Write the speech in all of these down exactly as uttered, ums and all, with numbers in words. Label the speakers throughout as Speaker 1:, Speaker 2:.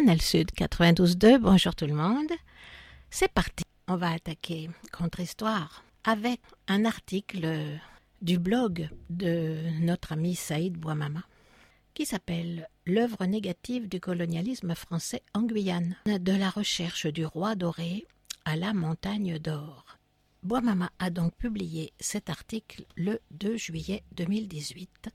Speaker 1: Canal Sud quatre-vingt-douze deux, bonjour tout le monde. C'est parti, on va attaquer Contre-Histoire avec un article du blog de notre ami Saïd Bouamama qui s'appelle « L'œuvre négative du colonialisme français en Guyane, de la recherche du roi doré à la montagne d'or ». Bouamama a donc publié cet article le deux juillet deux mille dix-huit.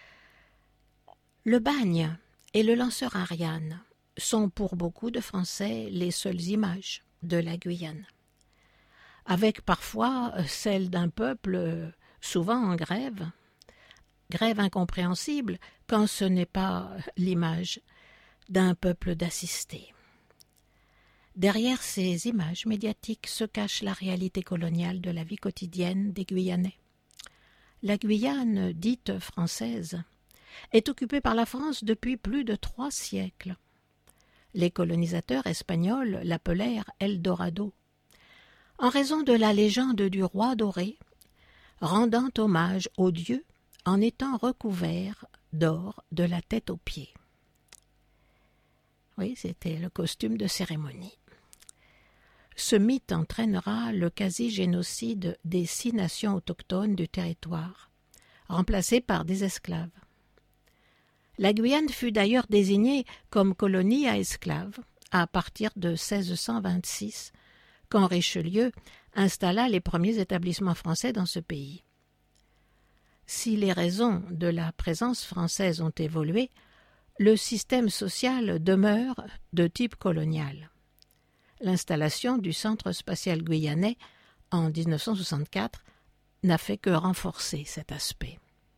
Speaker 1: Le bagne et le lanceur Ariane sont pour beaucoup de Français les seules images de la Guyane, avec parfois celle d'un peuple souvent en grève, grève incompréhensible quand ce n'est pas l'image d'un peuple d'assistés. Derrière ces images médiatiques se cache la réalité coloniale de la vie quotidienne des Guyanais. La Guyane, dite française, est occupée par la France depuis plus de trois siècles. Les colonisateurs espagnols l'appelèrent Eldorado, en raison de la légende du roi doré, rendant hommage au dieu en étant recouvert d'or de la tête aux pieds. Oui, c'était le costume de cérémonie. Ce mythe entraînera le quasi-génocide des six nations autochtones du territoire, remplacées par des esclaves. La Guyane fut d'ailleurs désignée comme colonie à esclaves à partir de seize cent vingt-six, quand Richelieu installa les premiers établissements français dans ce pays. Si les raisons de la présence française ont évolué, le système social demeure de type colonial. L'installation du Centre spatial guyanais en dix-neuf cent soixante-quatre n'a fait que renforcer cet aspect.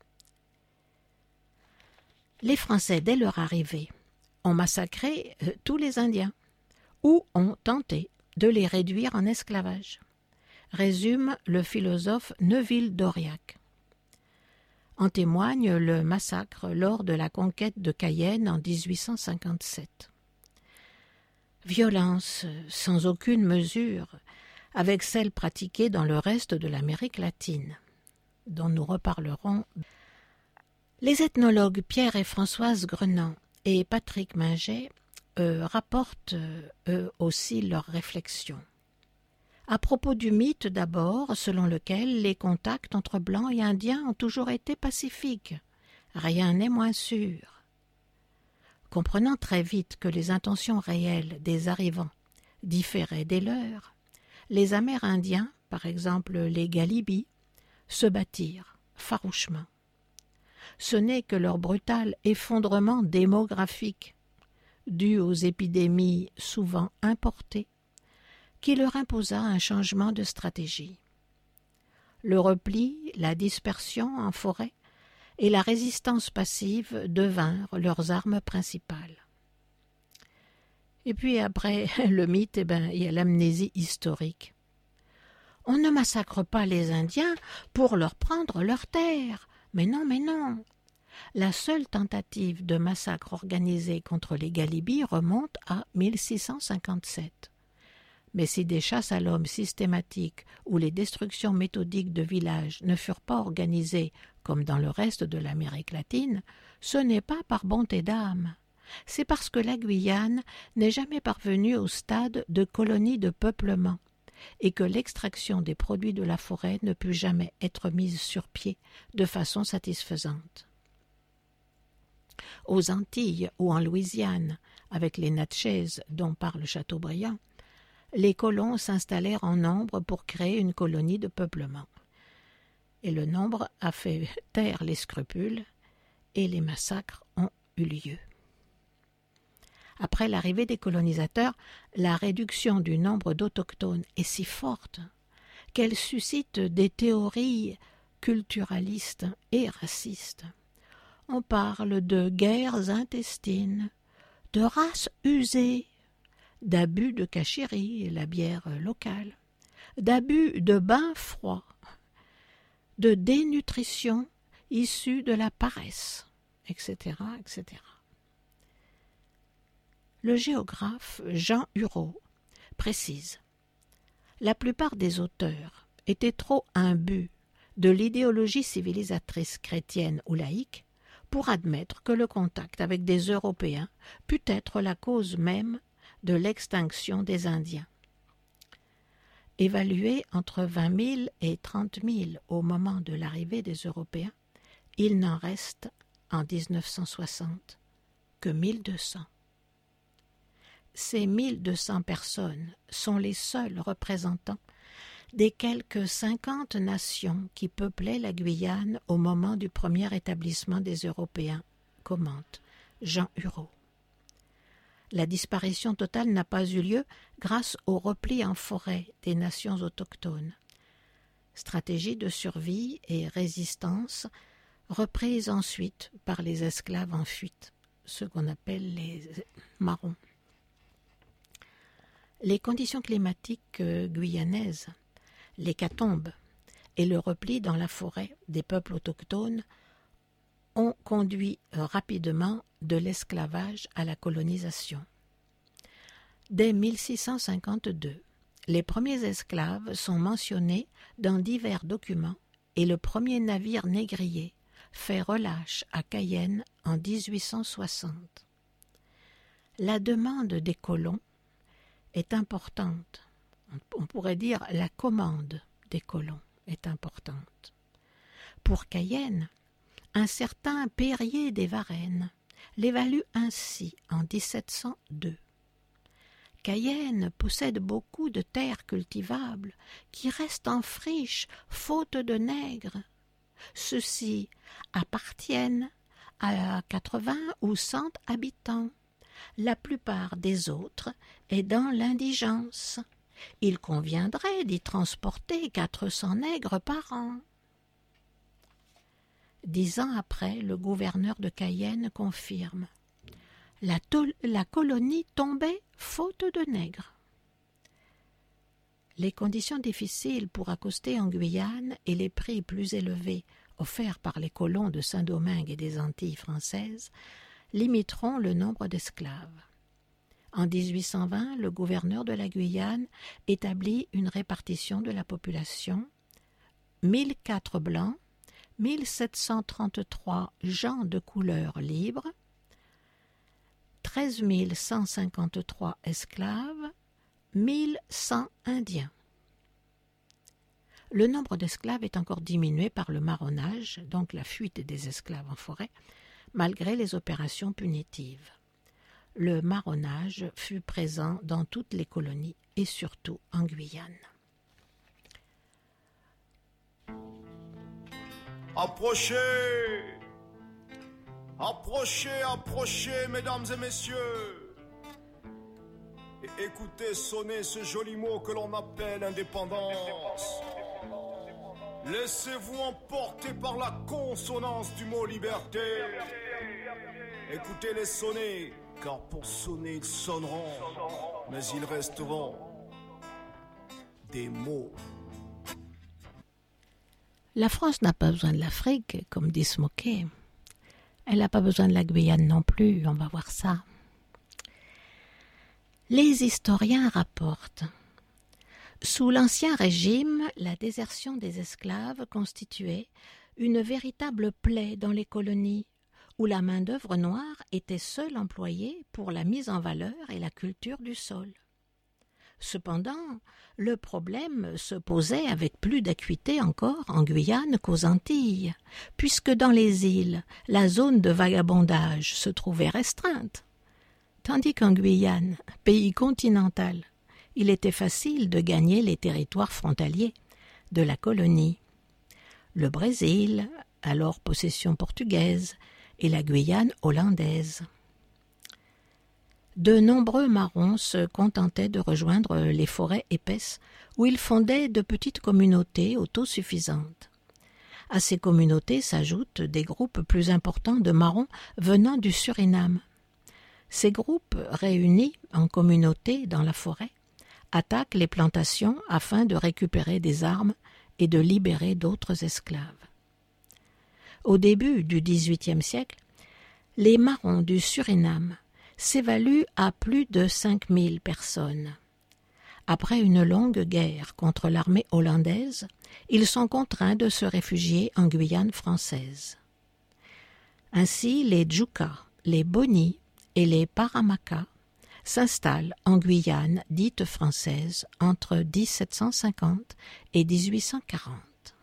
Speaker 1: Les Français, dès leur arrivée, ont massacré euh, tous les Indiens ou ont tenté de les réduire en esclavage, résume le philosophe Neuville d'Auriac. En témoigne le massacre lors de la conquête de Cayenne en dix-huit cent cinquante-sept. Violence sans aucune mesure avec celle pratiquée dans le reste de l'Amérique latine, dont nous reparlerons. Les ethnologues Pierre et Françoise Grenant et Patrick Minget euh, rapportent euh, eux aussi leurs réflexions. À propos du mythe d'abord, selon lequel les contacts entre Blancs et Indiens ont toujours été pacifiques, rien n'est moins sûr. Comprenant très vite que les intentions réelles des arrivants différaient des leurs, les Amérindiens, par exemple les Galibis, se battirent farouchement. Ce n'est que leur brutal effondrement démographique, dû aux épidémies souvent importées, qui leur imposa un changement de stratégie. Le repli, la dispersion en forêt et la résistance passive devinrent leurs armes principales. Et puis après le mythe, eh ben, il y a l'amnésie historique. On ne massacre pas les Indiens pour leur prendre leurs terres. Mais non, mais non. La seule tentative de massacre organisée contre les Galibis remonte à mille six cent cinquante-sept. Mais si des chasses à l'homme systématiques ou les destructions méthodiques de villages ne furent pas organisées comme dans le reste de l'Amérique latine, ce n'est pas par bonté d'âme. C'est parce que la Guyane n'est jamais parvenue au stade de colonie de peuplement et que l'extraction des produits de la forêt ne put jamais être mise sur pied de façon satisfaisante. Aux Antilles ou en Louisiane, avec les Natchez dont parle Chateaubriand, les colons s'installèrent en nombre pour créer une colonie de peuplement. Et le nombre a fait taire les scrupules et les massacres ont eu lieu. Après l'arrivée des colonisateurs, la réduction du nombre d'autochtones est si forte qu'elle suscite des théories culturalistes et racistes. On parle de guerres intestines, de races usées, d'abus de cachérie, la bière locale, d'abus de bains froids, de dénutrition issue de la paresse, et cetera, et cetera. Le géographe Jean Hureau précise « La plupart des auteurs étaient trop imbus de l'idéologie civilisatrice chrétienne ou laïque pour admettre que le contact avec des Européens put être la cause même de l'extinction des Indiens. Évalué entre vingt mille et trente mille au moment de l'arrivée des Européens, il n'en reste en dix-neuf cent soixante que mille deux cents. Ces mille deux cents personnes sont les seuls représentants des quelques cinquante nations qui peuplaient la Guyane au moment du premier établissement des Européens, commente Jean Hurot. La disparition totale n'a pas eu lieu grâce au repli en forêt des nations autochtones. Stratégie de survie et résistance reprise ensuite par les esclaves en fuite, ceux qu'on appelle les marrons. Les conditions climatiques guyanaises, l'hécatombe et le repli dans la forêt des peuples autochtones ont conduit rapidement de l'esclavage à la colonisation. Dès mille six cent cinquante-deux, les premiers esclaves sont mentionnés dans divers documents et le premier navire négrier fait relâche à Cayenne en dix-huit cent soixante. La demande des colons est importante. On pourrait dire la commande des colons est importante. Pour Cayenne, un certain Périer des Varennes l'évalue ainsi en dix-sept cent deux. Cayenne possède beaucoup de terres cultivables qui restent en friche faute de nègres. Ceux-ci appartiennent à quatre-vingts ou cent habitants. La plupart des autres est dans l'indigence. Il conviendrait d'y transporter quatre cents nègres par an. Dix ans après, le gouverneur de Cayenne confirme « La, tol- la colonie tombait faute de nègres ». Les conditions difficiles pour accoster en Guyane et les prix plus élevés offerts par les colons de Saint-Domingue et des Antilles françaises limiteront le nombre d'esclaves. En dix-huit cent vingt, le gouverneur de la Guyane établit une répartition de la population. mille quatre blancs, mille sept cent trente-trois gens de couleur libre, treize mille cent cinquante-trois esclaves, mille cent indiens. Le nombre d'esclaves est encore diminué par le marronnage, donc la fuite des esclaves en forêt, malgré les opérations punitives. Le marronnage fut présent dans toutes les colonies et surtout en Guyane.
Speaker 2: Approchez, approchez, approchez, mesdames et messieurs, et écoutez sonner ce joli mot que l'on appelle indépendance. Laissez-vous emporter par la consonance du mot liberté. Écoutez-les sonner, car pour sonner ils sonneront, mais ils resteront des mots.
Speaker 1: La France n'a pas besoin de l'Afrique, comme dit Smoké. Elle n'a pas besoin de la Guyane non plus, on va voir ça. Les historiens rapportent. Sous l'Ancien Régime, la désertion des esclaves constituait une véritable plaie dans les colonies, où la main-d'œuvre noire était seule employée pour la mise en valeur et la culture du sol. Cependant, le problème se posait avec plus d'acuité encore en Guyane qu'aux Antilles, puisque dans les îles, la zone de vagabondage se trouvait restreinte, tandis qu'en Guyane, pays continental, il était facile de gagner les territoires frontaliers de la colonie. Le Brésil, alors possession portugaise, et la Guyane hollandaise. De nombreux marrons se contentaient de rejoindre les forêts épaisses où ils fondaient de petites communautés autosuffisantes. À ces communautés s'ajoutent des groupes plus importants de marrons venant du Suriname. Ces groupes, réunis en communautés dans la forêt, attaquent les plantations afin de récupérer des armes et de libérer d'autres esclaves. Au début du dix-huitième siècle, les marrons du Suriname s'évaluent à plus de cinq mille personnes. Après une longue guerre contre l'armée hollandaise, ils sont contraints de se réfugier en Guyane française. Ainsi, les Djukas, les Boni et les Paramaka s'installent en Guyane dite française entre dix-sept cent cinquante et dix-huit cent quarante.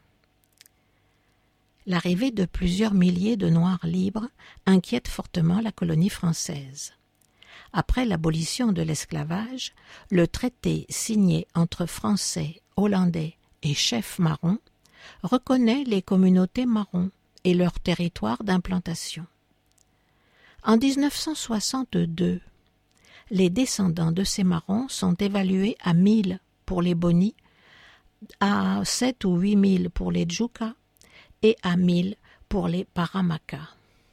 Speaker 1: L'arrivée de plusieurs milliers de Noirs libres inquiète fortement la colonie française. Après l'abolition de l'esclavage, le traité signé entre Français, Hollandais et chefs marrons reconnaît les communautés marrons et leur territoire d'implantation. En dix-neuf cent soixante-deux, les descendants de ces marrons sont évalués à mille pour les Boni, à sept ou huit mille pour les Djukas et à mille pour les Paramaka.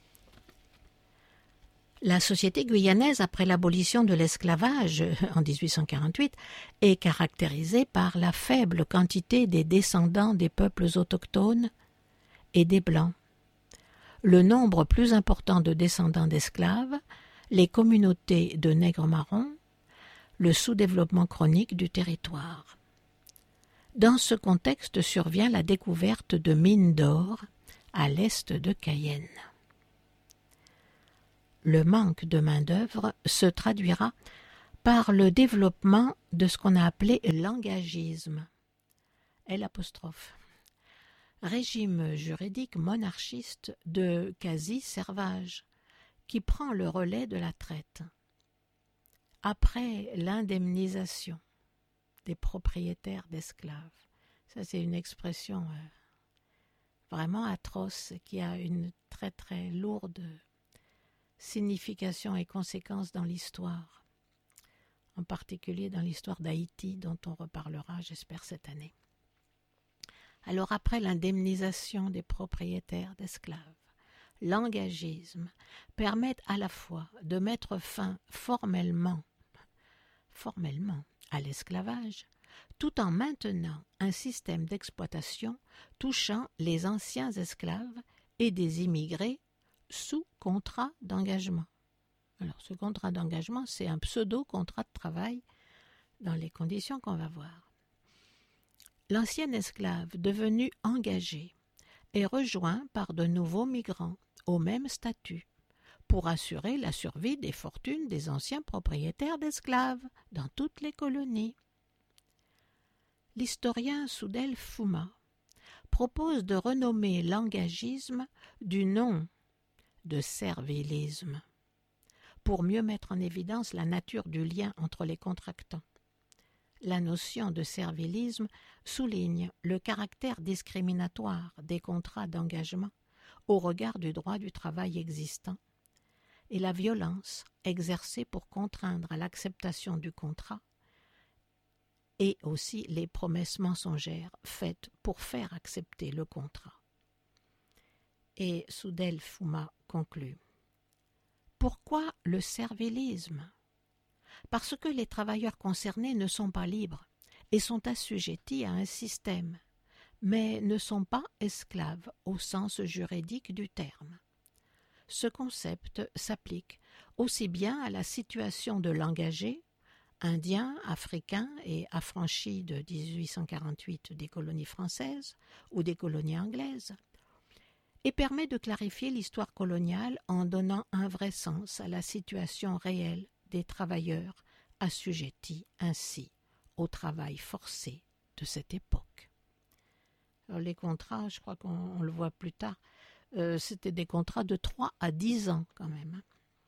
Speaker 1: La société guyanaise, après l'abolition de l'esclavage en dix-huit cent quarante-huit, est caractérisée par la faible quantité des descendants des peuples autochtones et des Blancs. Le nombre plus important de descendants d'esclaves, les communautés de nègres marrons, le sous-développement chronique du territoire. Dans ce contexte survient la découverte de mines d'or à l'est de Cayenne. Le manque de main-d'œuvre se traduira par le développement de ce qu'on a appelé langagisme. L', régime juridique monarchiste de quasi-servage qui prend le relais de la traite. Après l'indemnisation des propriétaires d'esclaves, ça c'est une expression euh, vraiment atroce qui a une très très lourde signification et conséquences dans l'histoire, en particulier dans l'histoire d'Haïti dont on reparlera, j'espère, cette année. Alors après l'indemnisation des propriétaires d'esclaves, l'engagisme permet à la fois de mettre fin formellement, formellement à l'esclavage, tout en maintenant un système d'exploitation touchant les anciens esclaves et des immigrés sous contrat d'engagement. Alors ce contrat d'engagement, c'est un pseudo-contrat de travail dans les conditions qu'on va voir. L'ancien esclave devenu engagé est rejoint par de nouveaux migrants au même statut pour assurer la survie des fortunes des anciens propriétaires d'esclaves dans toutes les colonies. L'historien Soudel Fouma propose de renommer l'engagisme du nom de servilisme pour mieux mettre en évidence la nature du lien entre les contractants. La notion de servilisme souligne le caractère discriminatoire des contrats d'engagement au regard du droit du travail existant et la violence exercée pour contraindre à l'acceptation du contrat et aussi les promesses mensongères faites pour faire accepter le contrat. Et Soudel Fouma conclut. Pourquoi le servilisme ? Parce que les travailleurs concernés ne sont pas libres et sont assujettis à un système, mais ne sont pas esclaves au sens juridique du terme. Ce concept s'applique aussi bien à la situation de l'engagé, indien, africain et affranchi de dix-huit cent quarante-huit des colonies françaises ou des colonies anglaises, et permet de clarifier l'histoire coloniale en donnant un vrai sens à la situation réelle des travailleurs assujettis ainsi au travail forcé de cette époque. Alors les contrats, je crois qu'on on le voit plus tard, euh, c'était des contrats de trois à dix ans quand même.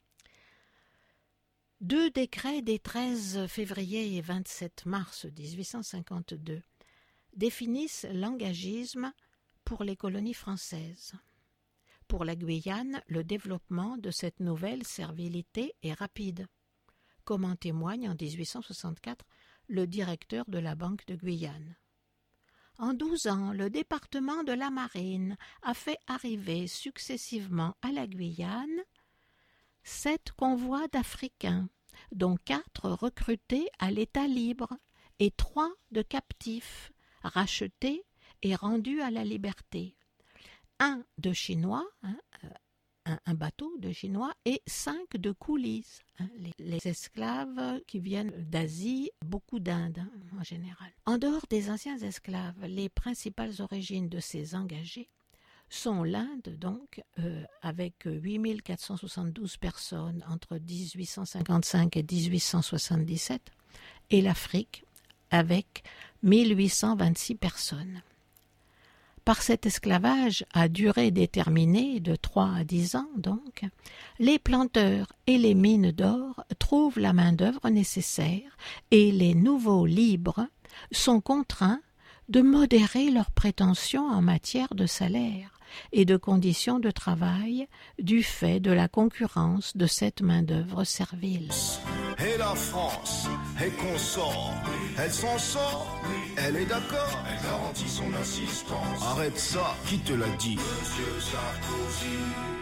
Speaker 1: Deux décrets des treize février et vingt-sept mars dix-huit cent cinquante-deux définissent l'engagisme pour les colonies françaises. Pour la Guyane, le développement de cette nouvelle servilité est rapide, comme en témoigne en dix-huit cent soixante-quatre le directeur de la Banque de Guyane. En douze ans, le département de la Marine a fait arriver successivement à la Guyane sept convois d'Africains, dont quatre recrutés à l'état libre et trois de captifs, rachetés et rendus à la liberté. Un de Chinois, hein, un, un bateau de Chinois et cinq de coolies, hein, les, les esclaves qui viennent d'Asie, beaucoup d'Inde hein, en général. En dehors des anciens esclaves, les principales origines de ces engagés sont l'Inde, donc, euh, avec huit mille quatre cent soixante-douze personnes entre dix-huit cent cinquante-cinq et dix-huit cent soixante-dix-sept, et l'Afrique, avec mille huit cent vingt-six personnes. Par cet esclavage à durée déterminée de trois à dix ans, donc, les planteurs et les mines d'or trouvent la main-d'œuvre nécessaire et les nouveaux libres sont contraints de modérer leurs prétentions en matière de salaire et de conditions de travail du fait de la concurrence de cette main-d'œuvre servile.
Speaker 2: Et la France est consort, elle s'en sort, elle est d'accord, elle garantit son assistance. Arrête ça, qui te l'a dit? Monsieur Sarkozy.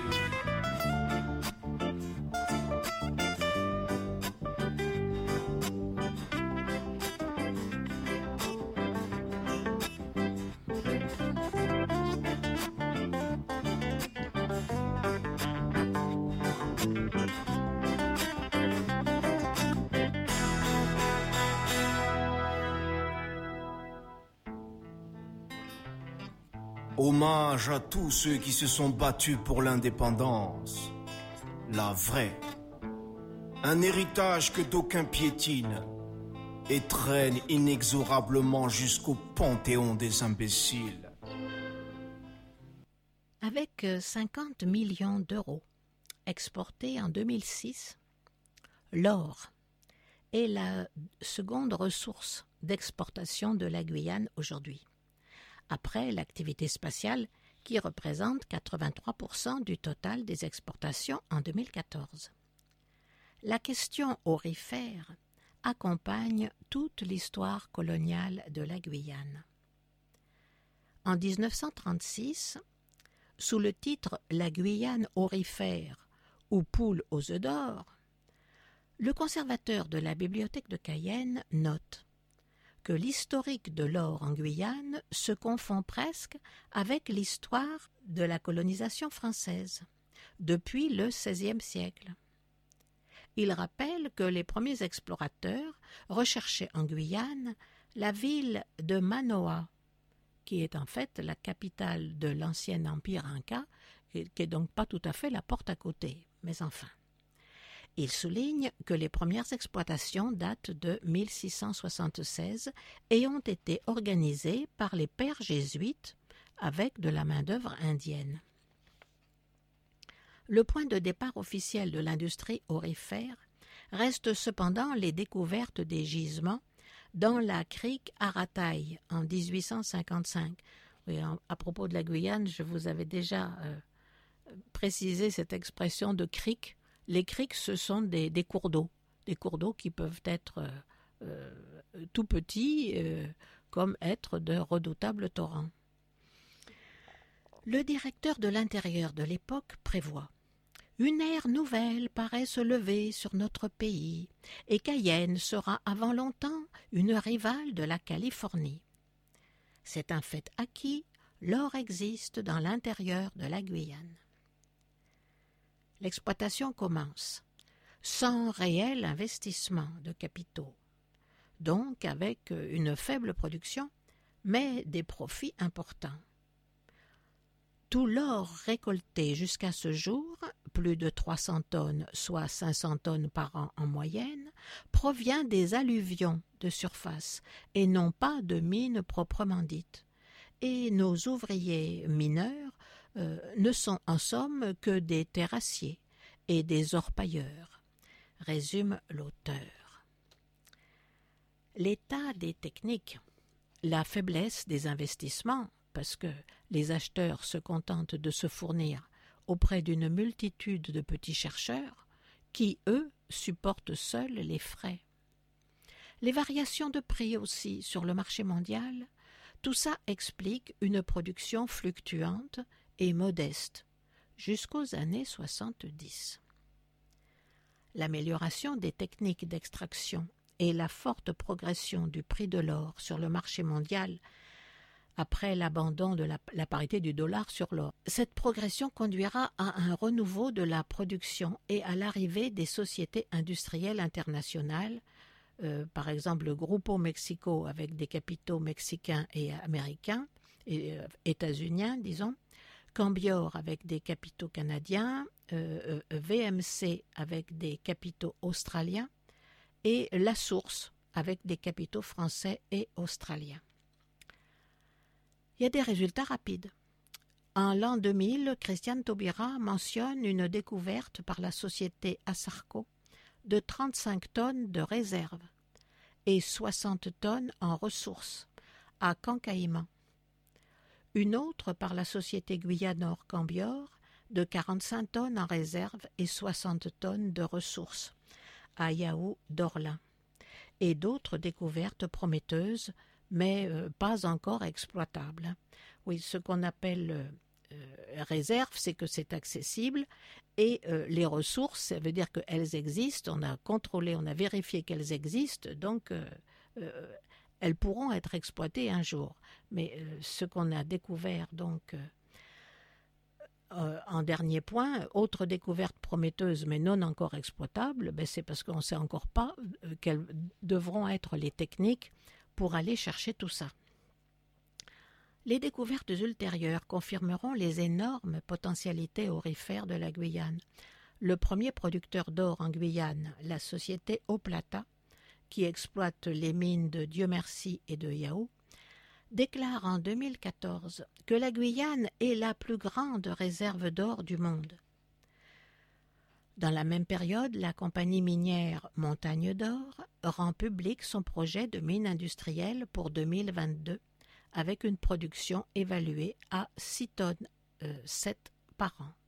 Speaker 2: Hommage à tous ceux qui se sont battus pour l'indépendance, la vraie. Un héritage que d'aucuns piétinent et traîne inexorablement jusqu'au panthéon des imbéciles.
Speaker 1: Avec cinquante millions d'euros exportés en deux mille six, l'or est la seconde ressource d'exportation de la Guyane aujourd'hui, après l'activité spatiale qui représente quatre-vingt-trois pour cent du total des exportations en deux mille quatorze. La question aurifère accompagne toute l'histoire coloniale de la Guyane. En dix-neuf cent trente-six, sous le titre « La Guyane aurifère » ou « Poule aux œufs d'or », le conservateur de la bibliothèque de Cayenne note que l'historique de l'or en Guyane se confond presque avec l'histoire de la colonisation française, depuis le seizième siècle. Il rappelle que les premiers explorateurs recherchaient en Guyane la ville de Manoa, qui est en fait la capitale de l'ancien empire inca, et qui n'est donc pas tout à fait la porte à côté, mais enfin. Il souligne que les premières exploitations datent de mille six cent soixante-seize et ont été organisées par les pères jésuites avec de la main-d'œuvre indienne. Le point de départ officiel de l'industrie aurifère reste cependant les découvertes des gisements dans la crique Arataï en dix-huit cent cinquante-cinq. Oui, à propos de la Guyane, je vous avais déjà euh, précisé cette expression de crique. Les criques, ce sont des, des cours d'eau, des cours d'eau qui peuvent être euh, euh, tout petits, euh, comme être de redoutables torrents. Le directeur de l'intérieur de l'époque prévoit « Une ère nouvelle paraît se lever sur notre pays, et Cayenne sera avant longtemps une rivale de la Californie. C'est un fait acquis, l'or existe dans l'intérieur de la Guyane. » L'exploitation commence, sans réel investissement de capitaux, donc avec une faible production, mais des profits importants. Tout l'or récolté jusqu'à ce jour, plus de trois cents tonnes, soit cinq cents tonnes par an en moyenne, provient des alluvions de surface et non pas de mines proprement dites. Et nos ouvriers mineurs euh, ne sont en somme que des terrassiers et des orpailleurs, résume l'auteur. L'état des techniques, la faiblesse des investissements, parce que les acheteurs se contentent de se fournir auprès d'une multitude de petits chercheurs qui, eux, supportent seuls les frais. Les variations de prix aussi sur le marché mondial, tout ça explique une production fluctuante et modeste jusqu'aux années soixante-dix. L'amélioration des techniques d'extraction et la forte progression du prix de l'or sur le marché mondial après l'abandon de la, la parité du dollar sur l'or. Cette progression conduira à un renouveau de la production et à l'arrivée des sociétés industrielles internationales, euh, par exemple le Grupo Mexico avec des capitaux mexicains et américains, et euh, états-uniens disons, Cambior avec des capitaux canadiens, euh, euh, V M C avec des capitaux australiens et La Source avec des capitaux français et australiens. Il y a des résultats rapides. En l'an deux mille, Christiane Taubira mentionne une découverte par la société Asarco de trente-cinq tonnes de réserves et soixante tonnes en ressources à Cancaïman. Une autre par la société Guyanor Cambior de quarante-cinq tonnes en réserve et soixante tonnes de ressources à Yahou d'Orlin. Et d'autres découvertes prometteuses, mais euh, pas encore exploitables. Oui, ce qu'on appelle euh, réserve, c'est que c'est accessible, et euh, les ressources, ça veut dire qu'elles existent, on a contrôlé, on a vérifié qu'elles existent, donc euh, euh, elles pourront être exploitées un jour. Mais euh, ce qu'on a découvert, donc, euh, euh, en dernier point, autre découverte prometteuse mais non encore exploitable, ben c'est parce qu'on ne sait encore pas euh, quelles devront être les techniques pour aller chercher tout ça. Les découvertes ultérieures confirmeront les énormes potentialités aurifères de la Guyane. Le premier producteur d'or en Guyane, la société Oplata, qui exploite les mines de Dieu Merci et de Yahou, déclare en deux mille quatorze que la Guyane est la plus grande réserve d'or du monde. Dans la même période, la compagnie minière Montagne d'Or rend public son projet de mine industrielle pour deux mille vingt-deux avec une production évaluée à six tonnes euh, sept par an.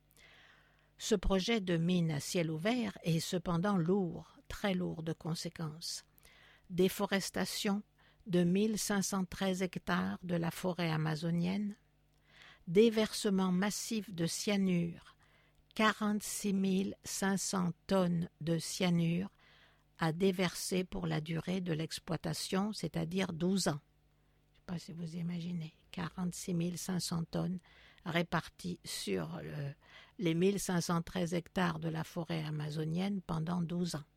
Speaker 1: Ce projet de mine à ciel ouvert est cependant lourd, très lourd de conséquences. Déforestation de mille cinq cent treize hectares de la forêt amazonienne, déversement massif de cyanure, quarante-six mille cinq cents tonnes de cyanure à déverser pour la durée de l'exploitation, c'est-à-dire douze ans. Je ne sais pas si vous imaginez, quarante-six mille cinq cents tonnes réparties sur le, les mille cinq cent treize hectares de la forêt amazonienne pendant douze ans.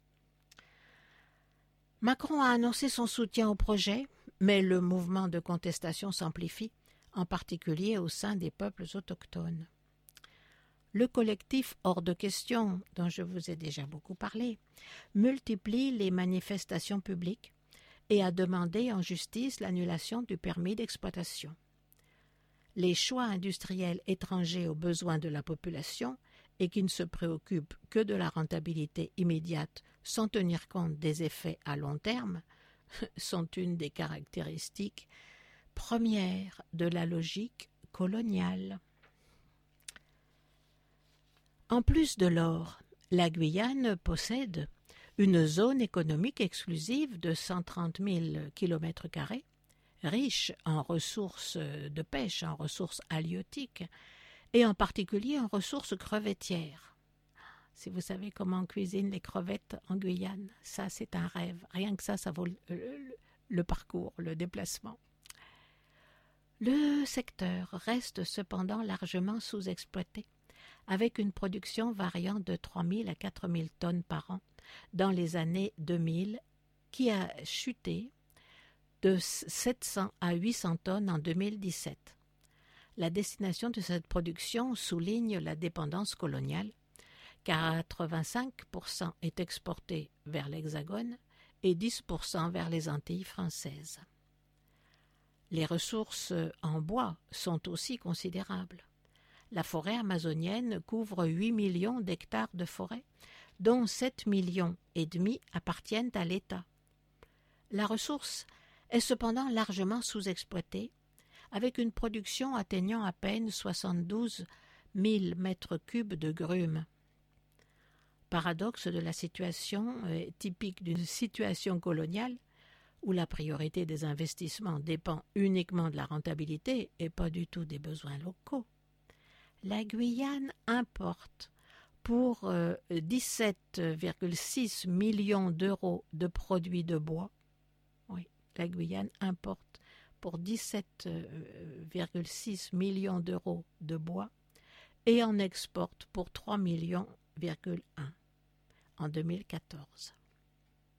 Speaker 1: Macron a annoncé son soutien au projet, mais le mouvement de contestation s'amplifie, en particulier au sein des peuples autochtones. Le collectif Hors de question, dont je vous ai déjà beaucoup parlé, multiplie les manifestations publiques et a demandé en justice l'annulation du permis d'exploitation. Les choix industriels étrangers aux besoins de la population et qui ne se préoccupent que de la rentabilité immédiate sans tenir compte des effets à long terme sont une des caractéristiques premières de la logique coloniale. En plus de l'or, la Guyane possède une zone économique exclusive de cent trente mille kilomètres carrés, riche en ressources de pêche, en ressources halieutiques, et en particulier en ressources crevettières. Si vous savez comment on cuisine les crevettes en Guyane, ça c'est un rêve. Rien que ça, ça vaut le, le, le parcours, le déplacement. Le secteur reste cependant largement sous-exploité, avec une production variant de trois mille à quatre mille tonnes par an dans les années deux mille, qui a chuté de sept cents à huit cents tonnes en deux mille dix-sept. La destination de cette production souligne la dépendance coloniale, car quatre-vingt-cinq pour cent est exporté vers l'Hexagone et dix pour cent vers les Antilles françaises. Les ressources en bois sont aussi considérables. La forêt amazonienne couvre huit millions d'hectares de forêt, dont sept millions et demi appartiennent à l'État. La ressource est cependant largement sous-exploitée, avec une production atteignant à peine soixante-douze mille mètres cubes de grumes. Paradoxe de la situation euh, typique d'une situation coloniale où la priorité des investissements dépend uniquement de la rentabilité et pas du tout des besoins locaux. La Guyane importe pour euh, dix-sept virgule six millions d'euros de produits de bois. Oui, la Guyane importe pour dix-sept virgule six millions d'euros de bois et en exporte pour trois millions virgule un en deux mille quatorze.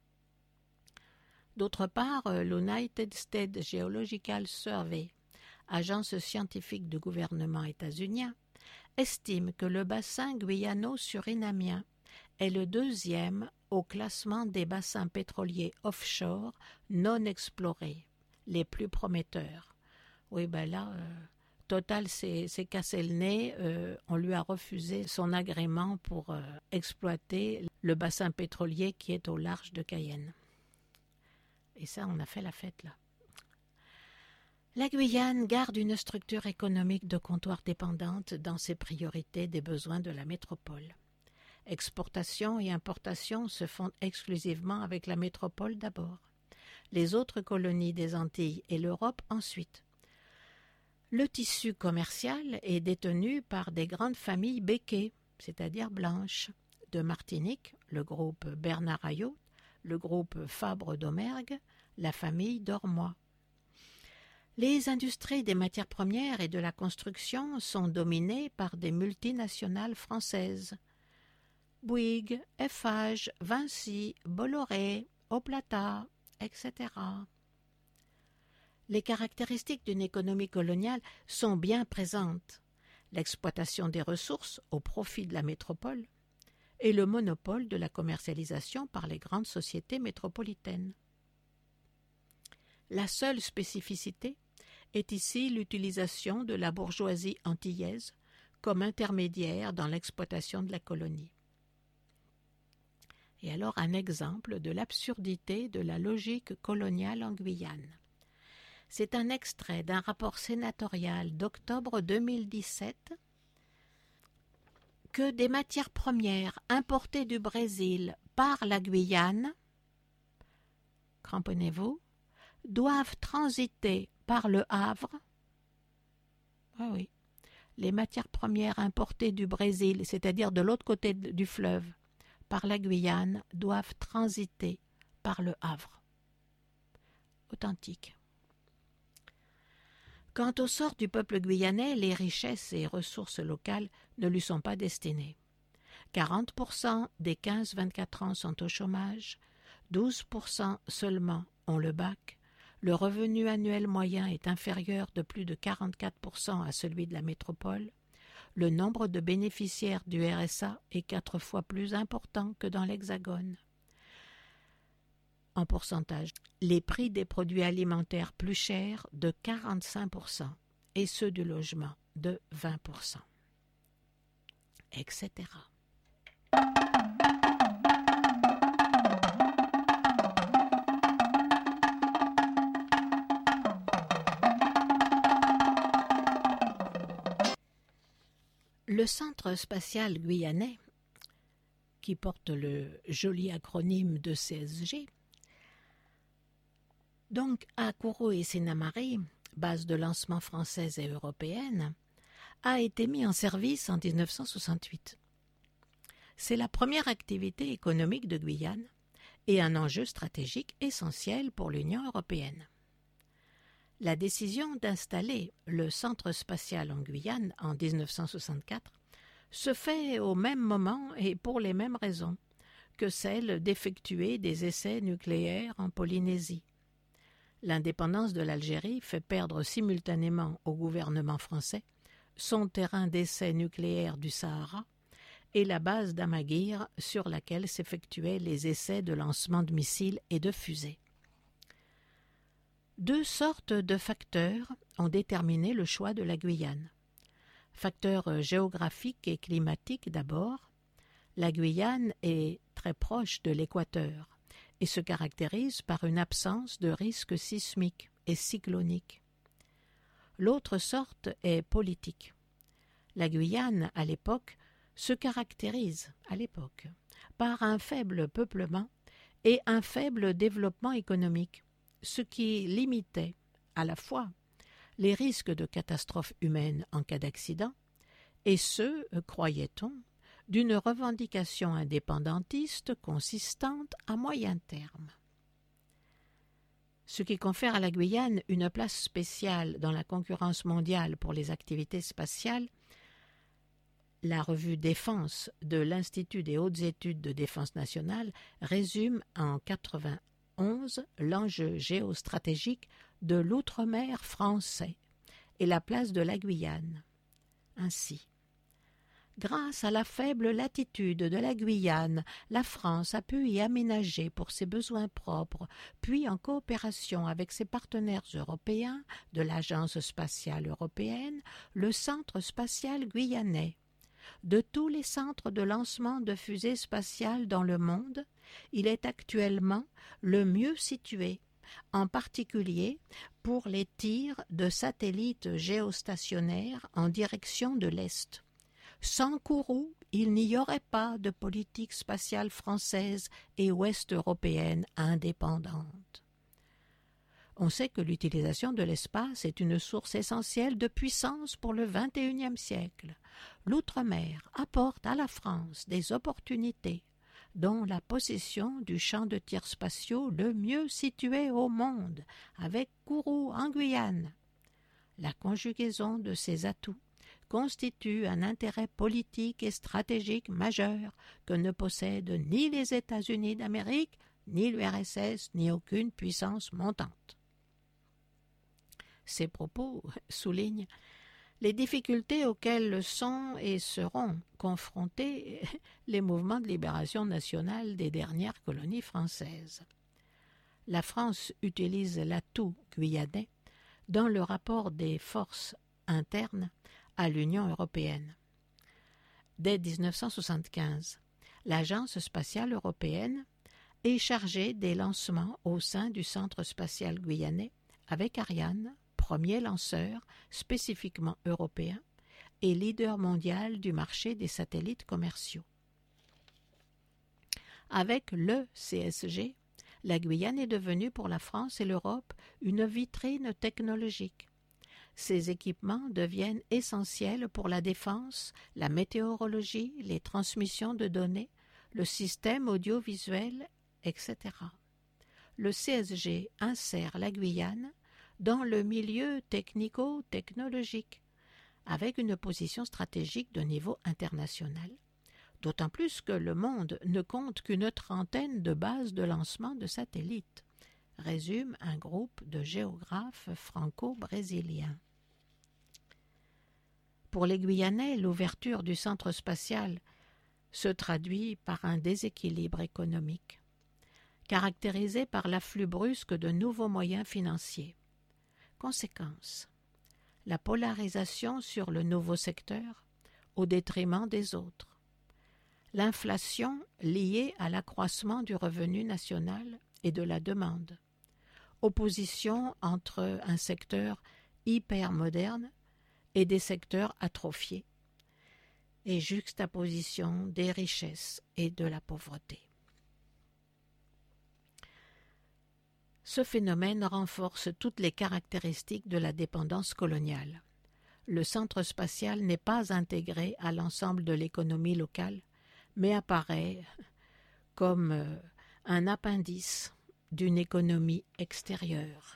Speaker 1: D'autre part, l'United States Geological Survey agence scientifique du gouvernement états-unien, estime que le bassin guyano-surinamien est le deuxième au classement des bassins pétroliers offshore non explorés, les plus prometteurs. Oui, ben là, euh, Total s'est, s'est cassé le nez, euh, on lui a refusé son agrément pour euh, exploiter le bassin pétrolier qui est au large de Cayenne. Et ça, on a fait la fête là. La Guyane garde une structure économique de comptoir dépendante dans ses priorités des besoins de la métropole. Exportation et importation se font exclusivement avec la métropole d'abord, les autres colonies des Antilles et l'Europe ensuite. Le tissu commercial est détenu par des grandes familles béquées, c'est-à-dire blanches, de Martinique, le groupe Bernard Ayot, le groupe Fabre d'Omergue, la famille d'Ormois. Les industries des matières premières et de la construction sont dominées par des multinationales françaises. Bouygues, Eiffage, Vinci, Bolloré, Oplata, et cetera. Les caractéristiques d'une économie coloniale sont bien présentes. L'exploitation des ressources au profit de la métropole et le monopole de la commercialisation par les grandes sociétés métropolitaines. La seule spécificité est ici l'utilisation de la bourgeoisie antillaise comme intermédiaire dans l'exploitation de la colonie. Et alors un exemple de l'absurdité de la logique coloniale en Guyane. C'est un extrait d'un rapport sénatorial d'octobre deux mille dix-sept que des matières premières importées du Brésil par la Guyane, cramponnez-vous, doivent transiter par le Havre. Ah oui, les matières premières importées du Brésil, c'est-à-dire de l'autre côté du fleuve, par la Guyane, doivent transiter par le Havre. Authentique. Quant au sort du peuple guyanais, les richesses et ressources locales ne lui sont pas destinées. quarante pour cent des quinze à vingt-quatre ans sont au chômage, douze pour cent seulement ont le bac, le revenu annuel moyen est inférieur de plus de quarante-quatre pour cent à celui de la métropole, le nombre de bénéficiaires du R S A est quatre fois plus important que dans l'Hexagone. En pourcentage, les prix des produits alimentaires plus chers de quarante-cinq pour cent et ceux du logement de vingt pour cent, et cetera. Le Centre spatial guyanais, qui porte le joli acronyme de C S G, donc à Kourou et Sénamari, base de lancement française et européenne, a été mis en service en dix-neuf cent soixante-huit. C'est la première activité économique de Guyane et un enjeu stratégique essentiel pour l'Union européenne. La décision d'installer le centre spatial en Guyane en dix-neuf cent soixante-quatre se fait au même moment et pour les mêmes raisons que celle d'effectuer des essais nucléaires en Polynésie. L'indépendance de l'Algérie fait perdre simultanément au gouvernement français son terrain d'essai nucléaire du Sahara et la base d'Amaguir sur laquelle s'effectuaient les essais de lancement de missiles et de fusées. Deux sortes de facteurs ont déterminé le choix de la Guyane. Facteur géographique et climatique d'abord. La Guyane est très proche de l'équateur et se caractérise par une absence de risque sismique et cyclonique. L'autre sorte est politique. La Guyane, à l'époque, se caractérise, à l'époque, par un faible peuplement et un faible développement économique, ce qui limitait à la fois les risques de catastrophes humaines en cas d'accident et ceux, croyait-on, d'une revendication indépendantiste consistante à moyen terme. Ce qui confère à la Guyane une place spéciale dans la concurrence mondiale pour les activités spatiales, la revue Défense de l'Institut des hautes études de défense nationale résume en quatre-vingt-onze l'enjeu géostratégique de l'outre-mer français et la place de la Guyane. Ainsi, grâce à la faible latitude de la Guyane, la France a pu y aménager pour ses besoins propres, puis en coopération avec ses partenaires européens de l'Agence spatiale européenne, le Centre spatial guyanais. De tous les centres de lancement de fusées spatiales dans le monde, il est actuellement le mieux situé, en particulier pour les tirs de satellites géostationnaires en direction de l'Est. Sans Kourou, il n'y aurait pas de politique spatiale française et ouest-européenne indépendante. On sait que l'utilisation de l'espace est une source essentielle de puissance pour le vingt et unième siècle. L'outre-mer apporte à la France des opportunités, dont la possession du champ de tir spatiaux le mieux situé au monde, avec Kourou en Guyane. La conjugaison de ces atouts constitue un intérêt politique et stratégique majeur que ne possèdent ni les États-Unis d'Amérique, ni l'U R S S, ni aucune puissance montante. Ces propos soulignent les difficultés auxquelles sont et seront confrontés les mouvements de libération nationale des dernières colonies françaises. La France utilise l'atout guyanais dans le rapport des forces internes à l'Union européenne. Dès dix-neuf cent soixante-quinze, l'Agence spatiale européenne est chargée des lancements au sein du Centre spatial guyanais avec Ariane, premier lanceur spécifiquement européen et leader mondial du marché des satellites commerciaux. Avec le C S G, la Guyane est devenue pour la France et l'Europe une vitrine technologique. Ces équipements deviennent essentiels pour la défense, la météorologie, les transmissions de données, le système audiovisuel, et cetera. Le C S G insère la Guyane dans le milieu technico-technologique, avec une position stratégique de niveau international, d'autant plus que le monde ne compte qu'une trentaine de bases de lancement de satellites, résume un groupe de géographes franco-brésiliens. Pour les Guyanais, l'ouverture du centre spatial se traduit par un déséquilibre économique, caractérisé par l'afflux brusque de nouveaux moyens financiers. Conséquence, la polarisation sur le nouveau secteur au détriment des autres. L'inflation liée à l'accroissement du revenu national et de la demande. Opposition entre un secteur hyper moderne et des secteurs atrophiés. Et juxtaposition des richesses et de la pauvreté. Ce phénomène renforce toutes les caractéristiques de la dépendance coloniale. Le centre spatial n'est pas intégré à l'ensemble de l'économie locale, mais apparaît comme un appendice d'une économie extérieure.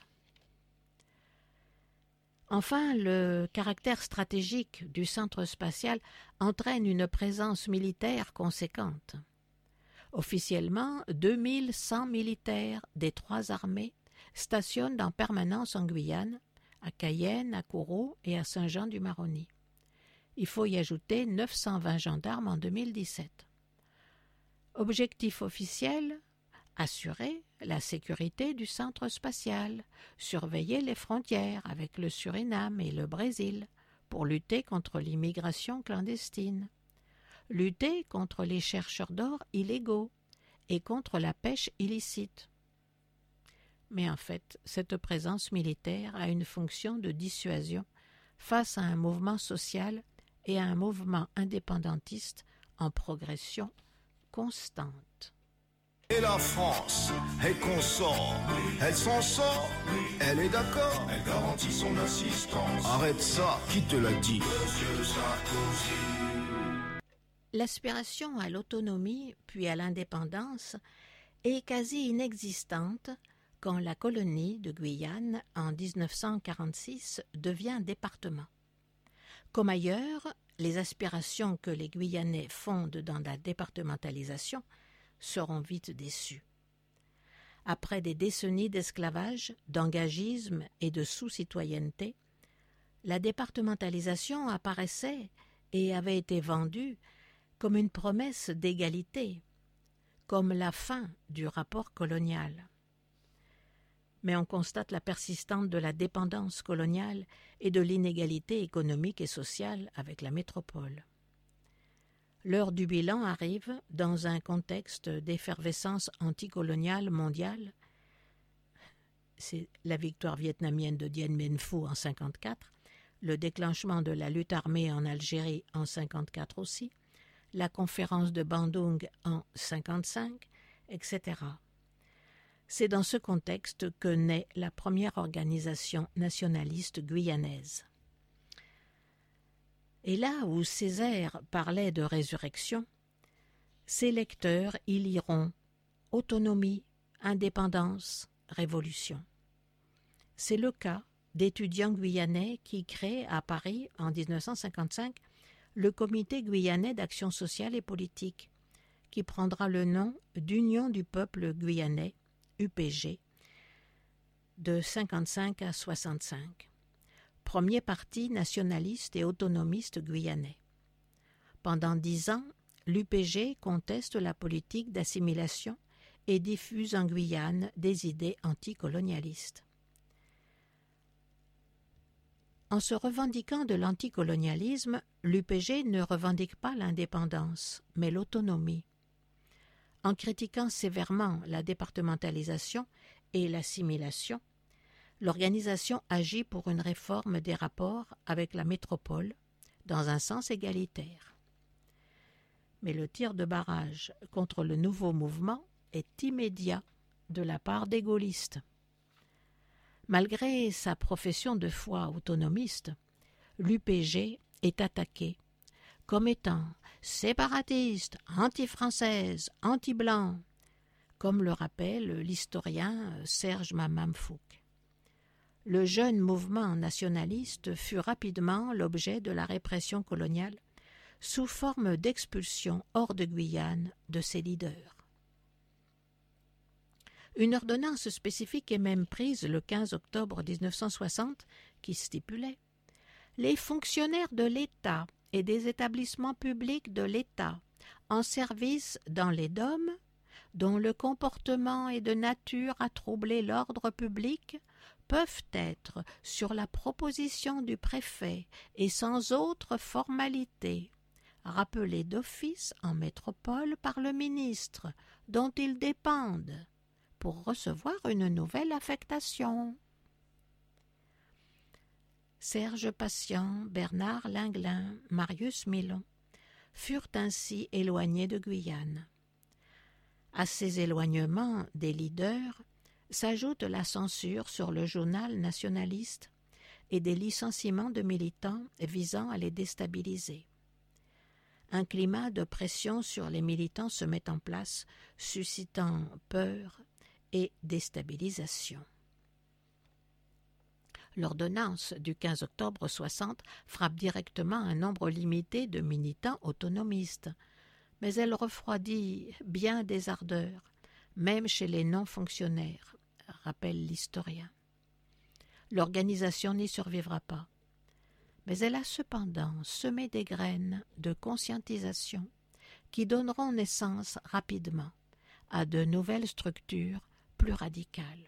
Speaker 1: Enfin, le caractère stratégique du centre spatial entraîne une présence militaire conséquente. Officiellement, deux mille cent militaires des trois armées stationnent en permanence en Guyane, à Cayenne, à Kourou et à Saint-Jean-du-Maroni. Il faut y ajouter neuf cent vingt gendarmes en deux mille dix-sept. Objectif officiel, assurer la sécurité du centre spatial, surveiller les frontières avec le Suriname et le Brésil pour lutter contre l'immigration clandestine, lutter contre les chercheurs d'or illégaux et contre la pêche illicite. Mais en fait, cette présence militaire a une fonction de dissuasion face à un mouvement social et à un mouvement indépendantiste en progression constante.
Speaker 2: Et la France, elle consort, elle s'en sort, elle est d'accord, elle garantit son assistance. Arrête ça, qui te l'a dit? Monsieur Sarkozy.
Speaker 1: L'aspiration à l'autonomie puis à l'indépendance est quasi inexistante quand la colonie de Guyane, en dix-neuf cent quarante-six, devient département. Comme ailleurs, les aspirations que les Guyanais fondent dans la départementalisation seront vite déçues. Après des décennies d'esclavage, d'engagisme et de sous-citoyenneté, la départementalisation apparaissait et avait été vendue comme une promesse d'égalité, comme la fin du rapport colonial. Mais on constate la persistance de la dépendance coloniale et de l'inégalité économique et sociale avec la métropole. L'heure du bilan arrive dans un contexte d'effervescence anticoloniale mondiale. C'est la victoire vietnamienne de Dien Bien Phu en cinquante-quatre, le déclenchement de la lutte armée en Algérie en cinquante-quatre aussi, la conférence de Bandung en cinquante-cinq, et cetera. C'est dans ce contexte que naît la première organisation nationaliste guyanaise. Et là où Césaire parlait de résurrection, ses lecteurs y liront autonomie, indépendance, révolution. C'est le cas d'étudiants guyanais qui créent à Paris en dix-neuf cent cinquante-cinq le Comité guyanais d'action sociale et politique, qui prendra le nom d'Union du peuple guyanais, U P G, de cinquante-cinq à soixante-cinq. Premier parti nationaliste et autonomiste guyanais. Pendant dix ans, l'U P G conteste la politique d'assimilation et diffuse en Guyane des idées anticolonialistes. En se revendiquant de l'anticolonialisme, l'U P G ne revendique pas l'indépendance, mais l'autonomie. En critiquant sévèrement la départementalisation et l'assimilation, l'organisation agit pour une réforme des rapports avec la métropole dans un sens égalitaire. Mais le tir de barrage contre le nouveau mouvement est immédiat de la part des gaullistes. Malgré sa profession de foi autonomiste, l'U P G est attaquée comme étant séparatiste, anti-française, anti-blanc, comme le rappelle l'historien Serge Mamam-Fouque. Le jeune mouvement nationaliste fut rapidement l'objet de la répression coloniale sous forme d'expulsion hors de Guyane de ses leaders. Une ordonnance spécifique est même prise le quinze octobre dix-neuf cent soixante qui stipulait « Les fonctionnaires de l'État et des établissements publics de l'État en service dans les D O M, dont le comportement est de nature à troubler l'ordre public, peuvent être, sur la proposition du préfet et sans autre formalité, rappelés d'office en métropole par le ministre dont ils dépendent, pour recevoir une nouvelle affectation. » Serge Patient, Bernard Linglin, Marius Milon furent ainsi éloignés de Guyane. À ces éloignements des leaders s'ajoute la censure sur le journal nationaliste et des licenciements de militants visant à les déstabiliser. Un climat de pression sur les militants se met en place, suscitant peur et déstabilisation. L'ordonnance du quinze octobre soixante frappe directement un nombre limité de militants autonomistes, mais elle refroidit bien des ardeurs, même chez les non-fonctionnaires, rappelle l'historien. L'organisation n'y survivra pas, mais elle a cependant semé des graines de conscientisation qui donneront naissance rapidement à de nouvelles structures plus radicales.